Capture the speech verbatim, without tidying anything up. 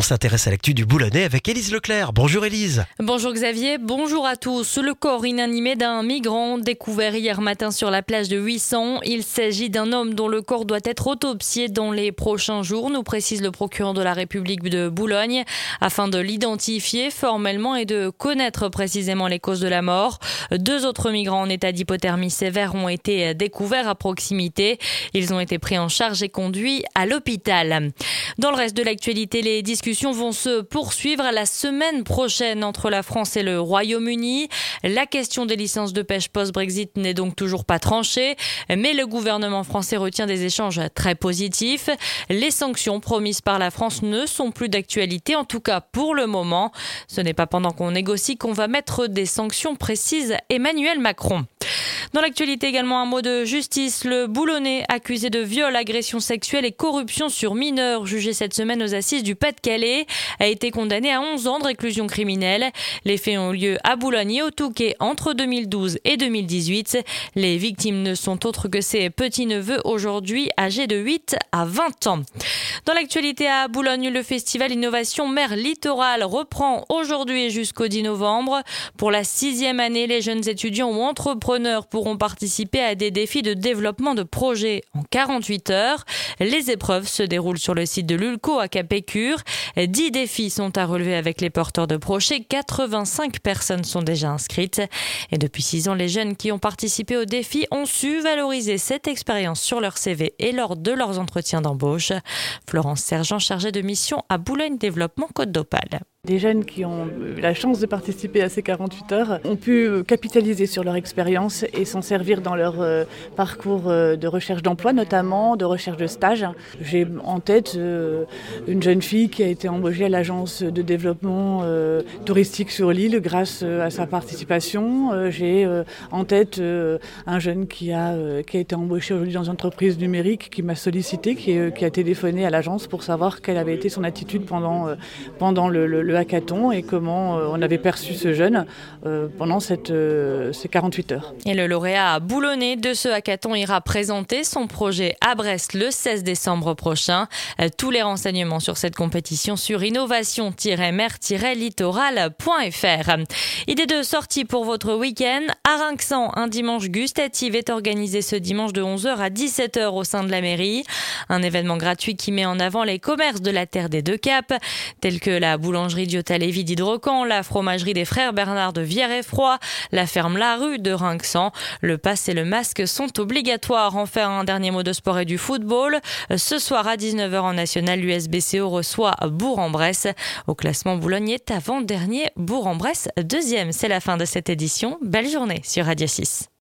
s'intéresse à l'actu du Boulonnais avec Élise Leclerc. Bonjour Élise. Bonjour Xavier, bonjour à tous. Le corps inanimé d'un migrant découvert hier matin sur la plage de Huissan. Il s'agit d'un homme dont le corps doit être autopsié dans les prochains jours, nous précise le procureur de la République de Boulogne, afin de l'identifier formellement et de connaître précisément les causes de la mort. Deux autres migrants en état d'hypothermie sévère ont été découverts à proximité. Ils ont été pris en charge et conduits à l'hôpital. Dans le reste de l'actualité, les discussions vont se poursuivre la semaine prochaine entre la France et le Royaume-Uni. La question des licences de pêche post-Brexit n'est donc toujours pas tranchée, mais le gouvernement français retient des échanges très positifs. Les sanctions promises par la France ne sont plus d'actualité, en tout cas pour le moment. Ce n'est pas pendant qu'on négocie qu'on va mettre des sanctions précises. Emmanuel Macron. Dans l'actualité également, un mot de justice. Le Boulonnais, accusé de viol, agression sexuelle et corruption sur mineurs, jugé cette semaine aux assises du Pas-de-Calais, a été condamné à onze ans de réclusion criminelle. Les faits ont eu lieu à Boulogne et au Touquet entre deux mille douze et deux mille dix-huit. Les victimes ne sont autres que ses petits-neveux, aujourd'hui âgés de huit à vingt ans. Dans l'actualité à Boulogne, le festival Innovation Mer Littoral reprend aujourd'hui et jusqu'au dix novembre. Pour la sixième année, les jeunes étudiants ou entrepreneurs pourront participer à des défis de développement de projets en quarante-huit heures. Les épreuves se déroulent sur le site de l'Ulco à Capécure. dix défis sont à relever avec les porteurs de projets. quatre-vingt-cinq personnes sont déjà inscrites. Et depuis six ans, les jeunes qui ont participé au défi ont su valoriser cette expérience sur leur C V et lors de leurs entretiens d'embauche. Florence Sergent, chargée de mission à Boulogne Développement Côte d'Opale. Des jeunes qui ont eu la chance de participer à ces quarante-huit heures ont pu capitaliser sur leur expérience et s'en servir dans leur euh, parcours euh, de recherche d'emploi, notamment de recherche de stage. J'ai en tête euh, une jeune fille qui a été embauchée à l'agence de développement euh, touristique sur l'île grâce euh, à sa participation. Euh, j'ai euh, en tête euh, un jeune qui a, euh, qui a été embauché aujourd'hui dans une entreprise numérique qui m'a sollicité, qui, euh, qui a téléphoné à l'agence pour savoir quelle avait été son attitude pendant, euh, pendant le, le, le hackathon et comment euh, on avait perçu ce jeune euh, pendant cette, euh, ces quarante-huit heures. Et le lauréat boulonnais de ce hackathon ira présenter son projet à Brest le seize décembre prochain. Euh, tous les renseignements sur cette compétition sur innovation tiret mer tiret littoral point f r. Idée de sortie pour votre week-end. À Rinxan, un dimanche gustatif est organisé ce dimanche de onze heures à dix-sept heures au sein de la mairie. Un événement gratuit qui met en avant les commerces de la terre des deux caps, tels que la boulangerie Diota Lévy d'Hydrocan, la fromagerie des frères Bernard de Vierre-et-Froid, la ferme La Rue de Rinxan. Le pass et le masque sont obligatoires. Enfin, un dernier mot de sport et du football. Ce soir à dix-neuf heures en national, l'U S B C O reçoit Bourg-en-Bresse. Au classement, Boulogne est avant-dernier, Bourg-en-Bresse deuxième. C'est la fin de cette édition. Belle journée sur Radio six.